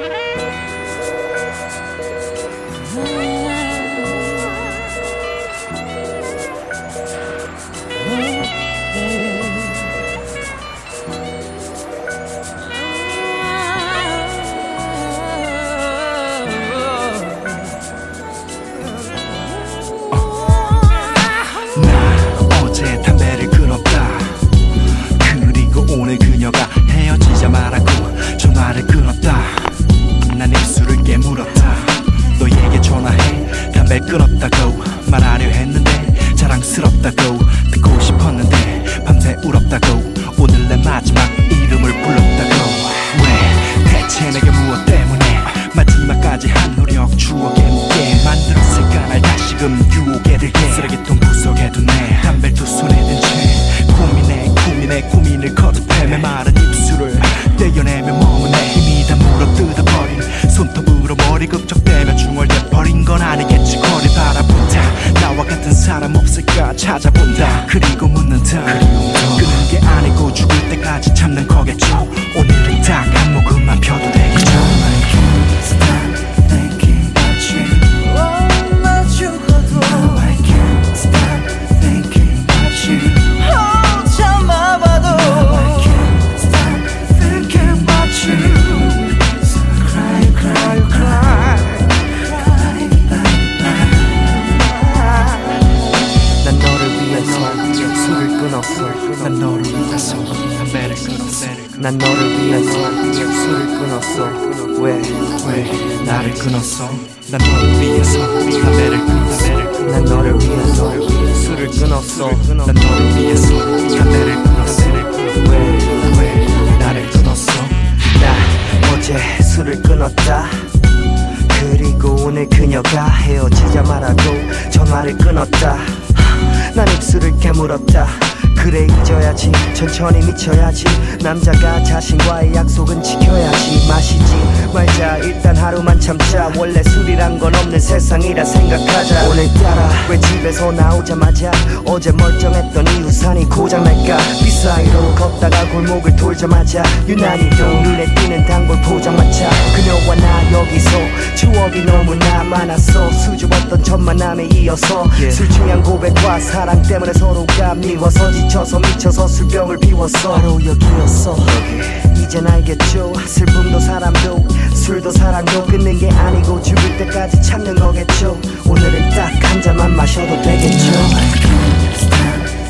오늘 그녀가 헤어지자 말하고 전화를 끊었다. 난 입술을 깨물었다. 너에게 전화해 담배 끊었다고 말하려 했는데 자랑스럽다고 듣고 싶었는데 밤새 울었다고 오늘 내 마지막 이름을 불렀다고. 왜 대체 내게 무엇 때문에 마지막까지 한 노력 추억에 묻게 만들었을까. 날 다시금 유혹에 들게 쓰레기통 구석에 두네 담배를 두 손에 든 채 고민을 거듭해 메마른 입술을 떼어내며 머무네. 힘이 다 물어뜯어버린 손톱으로 머리 급적대며 중얼대버린 건 아니겠지. 거리 바라본다. 나와 같은 사람 없을까 찾아본다. 그리고 묻는다. 끄는 게 아니고 죽을 때까지 참는 거겠죠. 오늘은 딱 한 모금만 펴도 되겠죠. 난 너를 위해서 담배를 끊었어. 난 너를 위해서 술을 끊었어. 왜 나를 끊었어. 난 너를 위해서 담배를 끊었어. 난 너를 위해서 술을 끊었어. 난 너를 위해서 담배를 끊었어. 왜 나를 끊었어. 나 어제 술을 끊었다. 그리고 오늘 그녀가 헤어지자 말하고 전화를 끊었다. 난 입술을 깨물었다. 그래 잊어야지 천천히 미쳐야지. 남자가 자신과의 약속은 지켜야지. 마시지 말자 일단 하루만 참자. 원래 술이란 건 없는 세상이라 생각하자. 오늘따라 왜 집에서 나오자마자 어제 멀쩡했던 이 우산이 고장날까. 비 사이로 걷다가 골목을 돌자마자 유난히 또 눈에 띄는 단골 포장마차. 그녀와 나 여기서 추억이 너무나 많았어. 수줍었던 첫 만남에 이어서 술 취한 고백과 사랑 때문에 서로가 미워서 지쳐서 미쳐서 술병을 비웠어. 바로 여기였어. 이젠 알겠죠. 슬픔도 사람도 술도 사랑도 끊는 게 아니고 죽을 때까지 참는 거겠죠. 오늘은 딱 한 잔만 마셔도 되겠죠.